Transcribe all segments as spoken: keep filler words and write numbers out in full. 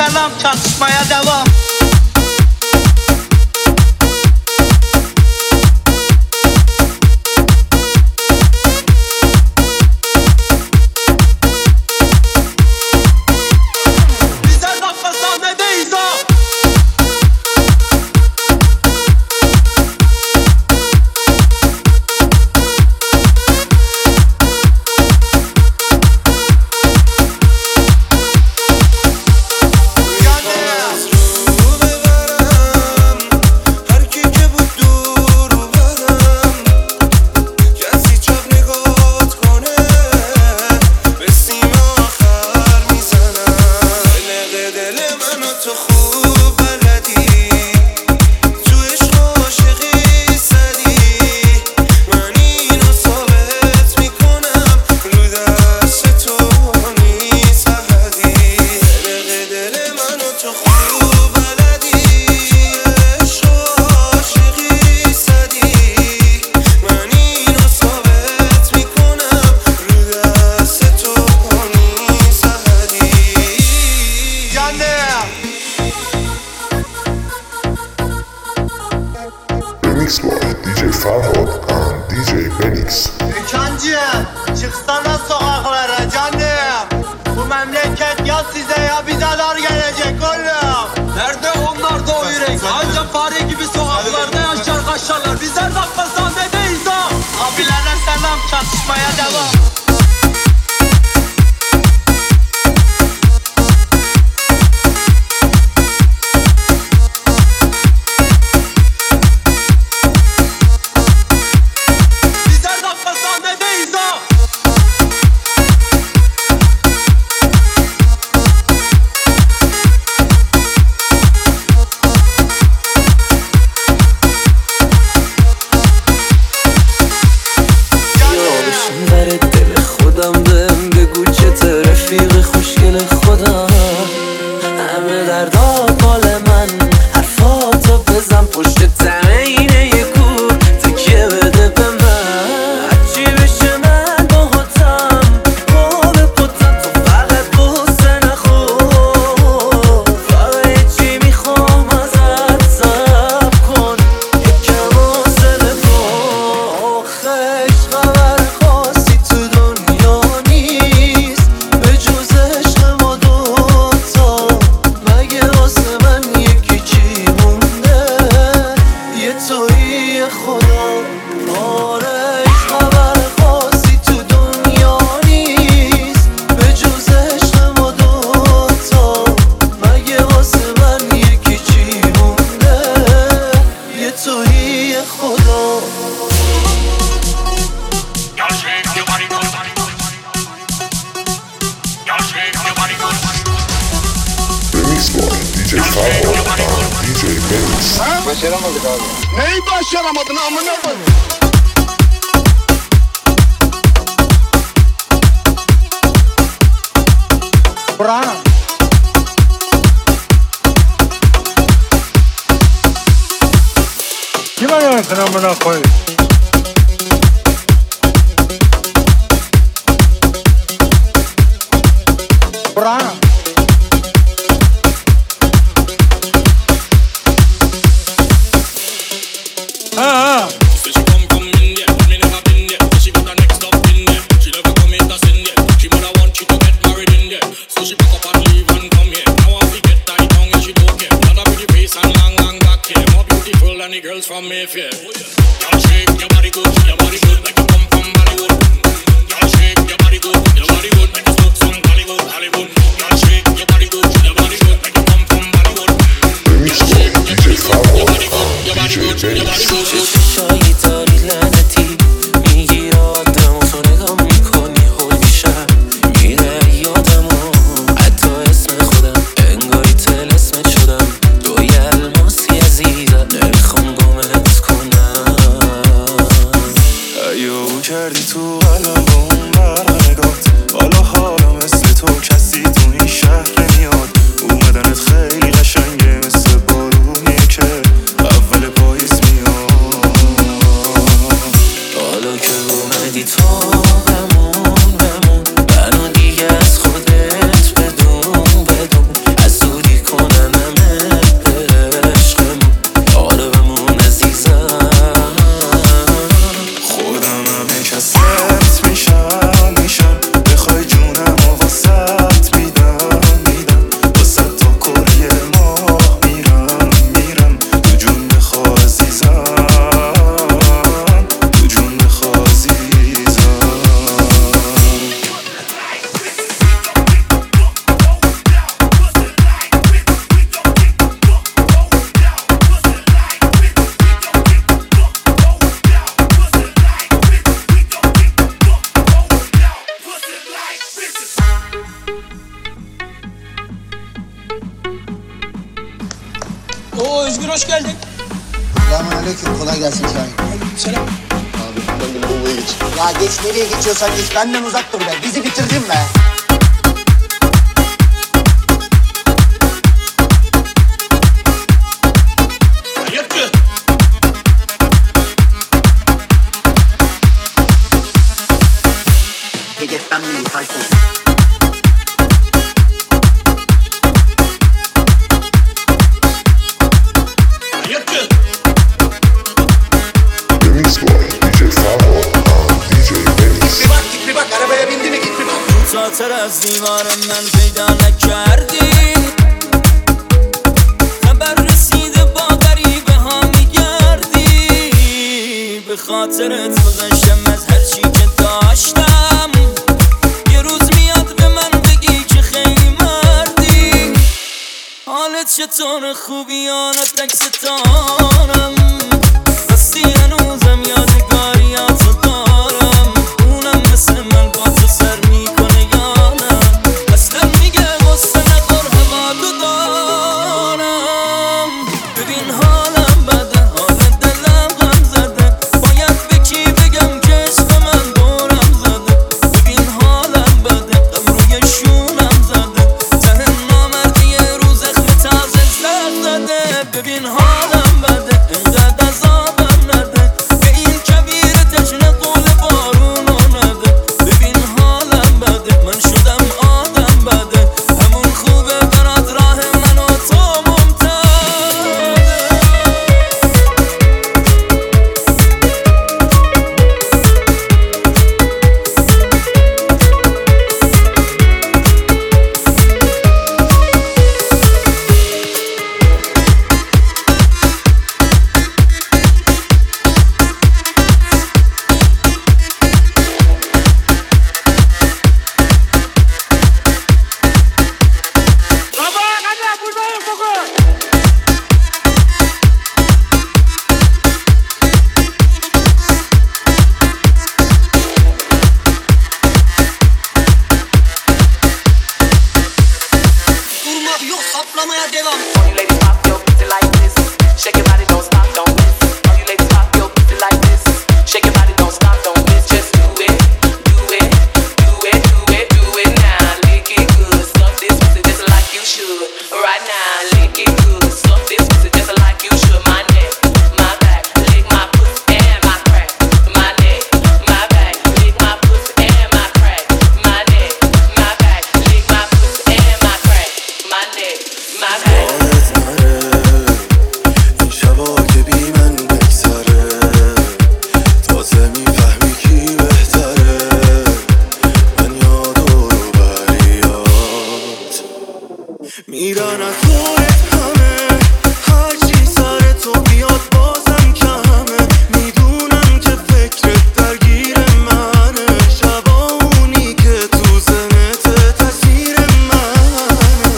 selam, çatışmaya devam. Remix var دی جی Farhad and دی جی Benix. Ülkenciyim, çıksana sokaklara canım. Bu memleket ya size ya bize dar gelecek oğlum. Nerede onlar da o yürek? Ancak fare gibi sokaklarda yaşar kaşarlar. Bizler dakika sahnedeyiz ha. Abilere selam, çatışmaya devam. رفیق خوشگل خودم همه دردات مال من حرفاتو بزن پشت تمینه یه کور تکیه بده به من هرچی بشه من باهاتم با به پتم تو فقط بوسه نخور فقط یه چی میخوام ازت صبر کن یکم حوصله کن آخه خبر خاصی تو دنیا نیست جز عشق ما دوتا مگه واسه من یکی چی مونده یه تویی خدا آره خبر خاصی تو دنیا نیست به جز عشق ما دوتا مگه واسه من یکی چی مونده یه تویی خدا Remix var دی جی Farhad and دی جی Benix. Başaramadık abi. Neyi başaramadın amına koyayım? Burhan. Kim arıyorsun amına koyayım? Burhan. Ah, Say she come from India, but me never been there. Say she got her next up in there. She never come in to sin yet. She mother want she to get married in there. So she pack up and leave and come here. Now I fi get tied down and she don't care. Not a pretty face and long long back hair. More beautiful than the girls from Mayfair. Y'all shake your body good, your body good like you come from Bollywood. Y'all shake your body good, your body good like you smoke some Hollywood, Hollywood. Y'all shake your body good, your body good like you come from Bollywood. Remix var دی جی Farhad and دی جی Benix. چشایی داری لعنتی میگی آدم و تو نگاه میکنی هول میشم میره یادم و حتی اسم خودم انگاری طلسمت شدم توی الماسی عزیزم نمیخوام گمت کنم ایو کردی تو الان با اون برنگات حالا حالا مثل تو کسی تو این شهر میاد اومدنت خیلی قشنگه مثل بارونیه که اول پاییز میاد Oo Özgür hoş geldin. Selamünaleyküm, kolay gelsin Şahin. Selam. Abi ben bir lavaboya geç. Ya geç, nereye geçiyorsan geç, benden uzak dur be. Bizi bitirdin be. Hayırdır? Hedeften mi Tayfun? Hayırdır? The Mix Boy, D J Favo and D J Benix. Bir bak, git bir bak, arabaya bindi mi git bir bak. ساتر از دیوارم من پیدا نکردی خبر رسیده با غریبه ها میگردی به خاطرت گذاشتم از هر چی که داشتم یه روز میاد به من بگی که خیلی مردی حالت چطور خوبی آنت تک ستارم راستی هنوزم یادگاریاتو دارم اونم مثل من با تو سر میکنه یانم اصلا میگه غصه نخور هوا تو دارم ببین حالم بده حال دلم غم زده باید به کی بگم که عشق من دورم زده ببین حالم بده غم روی شونم زده ته نامردی یه روز اخم تازه زد زده ببین حالم بده اینقدر عذابم نده به این کبیر تشنه قول بارونو نده ببین حالم بده من شدم آدم بده همون خوبه برات راه من و تو ممتده Durma yok, saplamaya devam. All you ladies pop your pussy like this. Shake your body, don't stop, don't miss. All you ladies pop your pussy like this. Shake your body, don't stop, don't miss. Just do it, do it, do it, do it, do it now. Lick it good, suck this pussy just like you should. Right now, lick it good, suck this pussy just like you should. My neck, my back, lick my pussy and my crack. My neck, my back, lick my pussy and my crack. My neck, my back, lick my pussy and my crack. My neck, my back. این شبا که بی من بگذره تازه میفهمی کی بهتره من یاد و روبریات میرن از خودت همه هرچی سر تو بیاد بازم کمه میدونم که فکرت درگیر منه شبا اونی که تو زنت تاثیر منه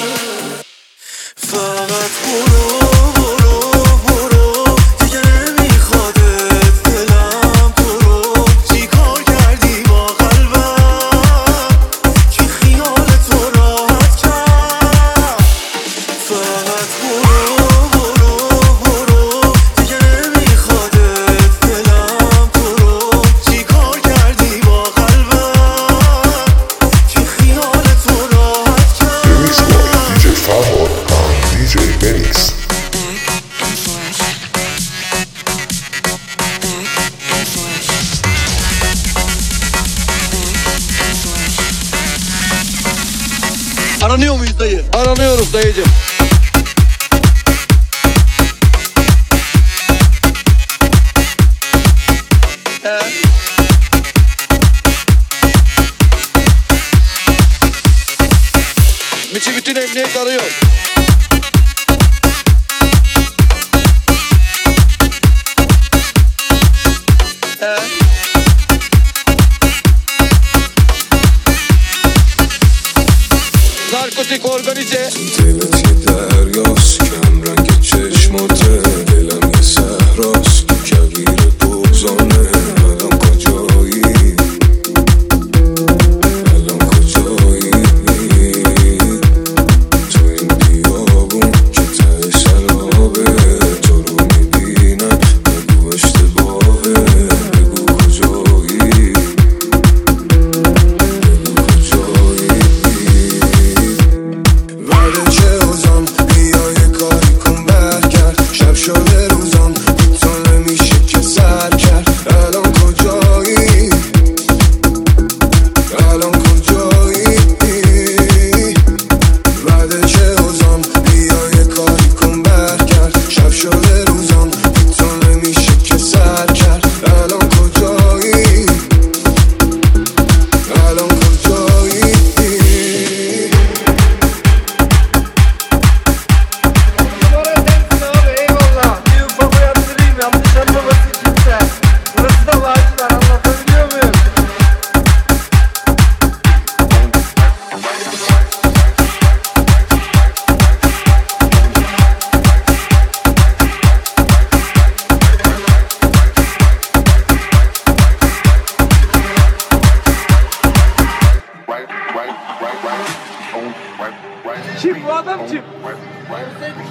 فقط برو برو برو دیگه نمیخوادت دلم تو رو چی کار کردی با قلبم که خیال تو راحت کرد فقط برو برو برو دیگه نمیخوادت دلم تو رو چی کار کردی با قلبم که خیال تو راحت کرد The Mix Boy, D J Favo and D J Benix. Aranıyor muyuz dayı? Aranıyoruz dayıcım. Miçi bütün emniyet arıyor. Narkotik organize.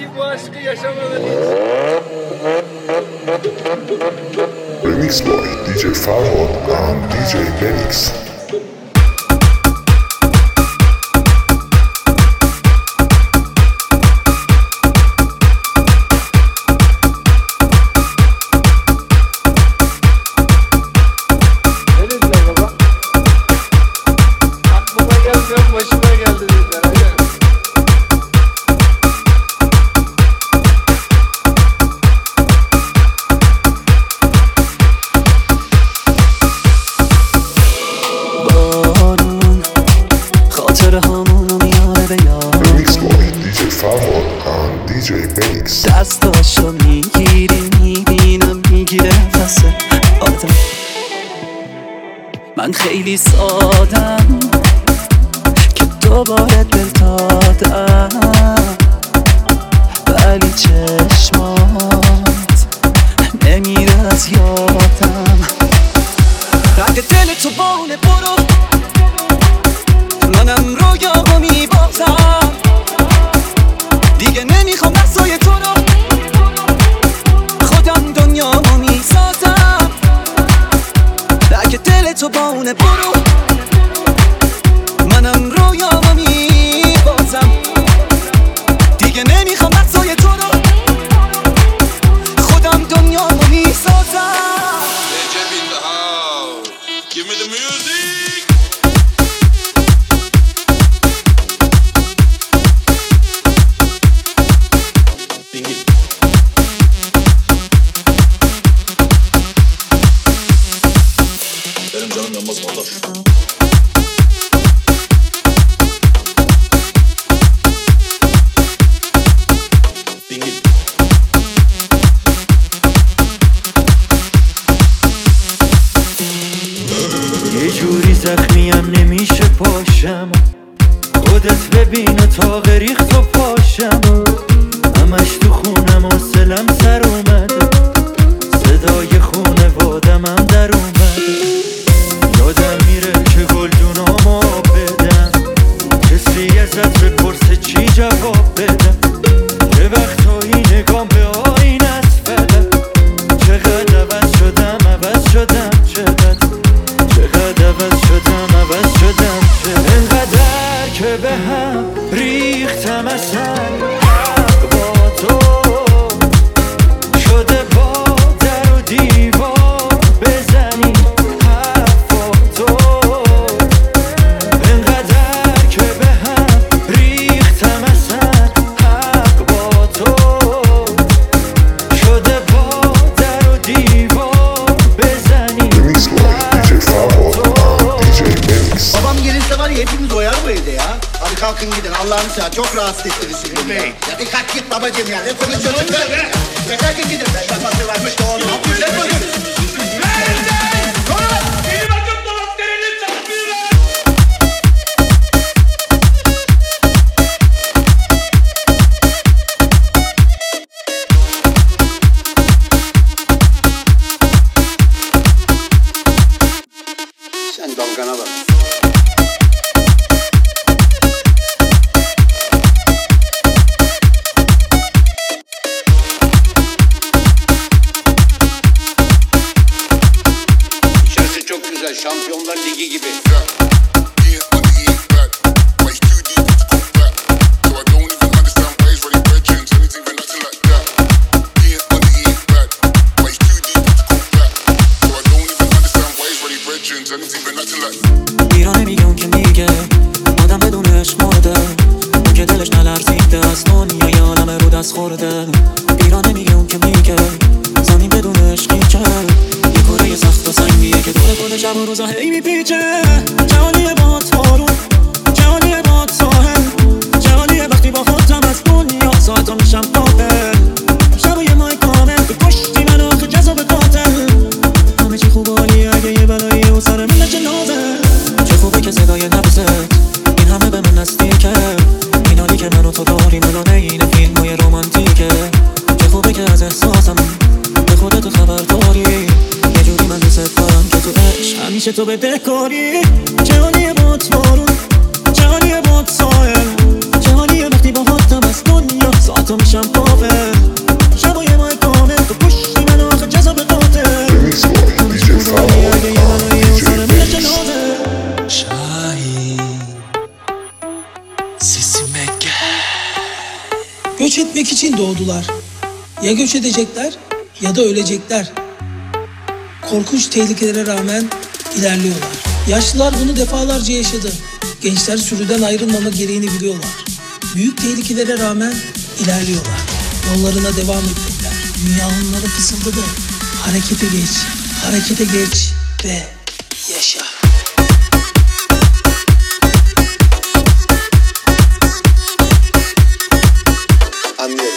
ki bu aşkı yaşamalıyız. Remix by D J Farhad and D J Benix. دستاشو میگیری میبینم میگیره نفسه آدم من خیلی سادم که دوباره دل دادم ولی چشمات نمیره از یادم رد دل تو بانه برو منم رویامو میبازم دیگه نمیخوام دستای تو رو خودم دنیامو میسازم اگه دل تو بانه برو منم رویامو میبازم دیگه نمیخوام دستای تو رو خودم دنیامو میسازم. Give me the music. Benim canım yanmaz kardeş. Dingil. یه جوری زخمیم نمیشه پاشم خودت ببین و تا غریخت و پاشم همش تو خونم حوصلم سر اومده صدای خونوادم هم در اومده یادم میره که گلدونامو بدم کسی ازت بپرسه چی جواب بدم یه وقتایی نگام به آینه است بدم چقدر عوض شدم عوض شدم چقدر چقدر عوض شدم عوض شدم چقدر انقدر که به هم ریختم اصلا حق با تو شده با در و دیوار بزنی حرفا تو انقدر که به هم ریختم اصلا حق با تو شده با در و دیوار بزنی. Remix by D J Farhad and D J Benix. Babam gelirse var ya hepimiz oyar bu evde ya. Hadi kalkın gidin Allah'ını seversen çok rahatsız ettiniz şimdi beni. Ya bir kalk git babacığım ya. Ne konuşuyorsun be? Ya kalkın gidin. Ben kafası varmış da onu. Ne yapıyorsun? Sen dalgana bak. İçerisi çok güzel. Şampiyonlar Ligi gibi. ایرانه میگم که میگه آدم بدون عشق مرده اون که دلش نلرزیده از دنیای عالم رو دست خورده ایرانه میگم که میگه زمین بدون عشقی که یه کره سخت و سنگیه که دور خود شب و روزا هی میپیچه جهانیه با تارون جهانیه با ساحل جهانیه وقتی با خودم از دنیا ساعتا میشم قابل شب و یه ماه کامل تو پشتی من آخه جذاب قاتل همه چی خوب عالی اگه یه بلایی و سر من جنازه چه خوبه که صدای نفست این همه به من نزدیکه این حالی که من و تو داریم الان این فیلمای رومانتیکه چه خوبه که از احساسم به خودت خبر داری یه جوری من دوست دارم که تو عشق همیشه تو بدهکاری جهانیه با تارون جهانیه با ساحل جهانیه وقتی با خودم از دنیا ساعت تو میشم پاور شبای ما کامل تو پشتی من آخه جذاب قاتل Mix Boy دی جی فرهاد دی جی بیس Göç etmek için doğdular. Ya göç edecekler ya da ölecekler. Korkunç tehlikelere rağmen ilerliyorlar. Yaşlılar bunu defalarca yaşadı. Gençler sürüden ayrılmama gereğini biliyorlar. Büyük tehlikelere rağmen ilerliyorlar. Yollarına devam ettiler. Dünya onlara fısıldadı. Harekete geç, harekete geç ve yaşa. Anlıyorum.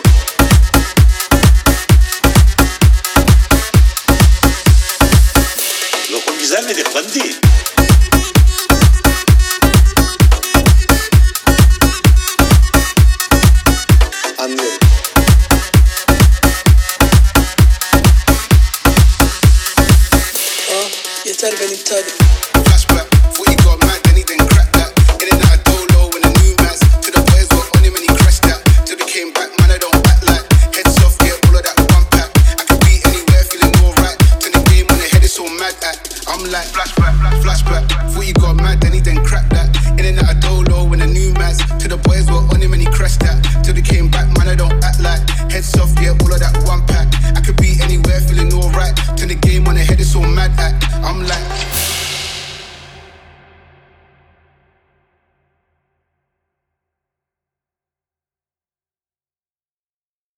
Lokum güzel midir Kandi? Anlıyorum. Aa, yeter ben iptal et. Flashback, thought he got mad, then he didn't crack that. In and out of dolo when the new man's to the boys got on him and he crashed that. Till he came back, man, I don't act like heads off, get all of that one pack. I could be anywhere, feeling alright. Turn the game on the head, it's all mad at. I'm like flashback, flashback.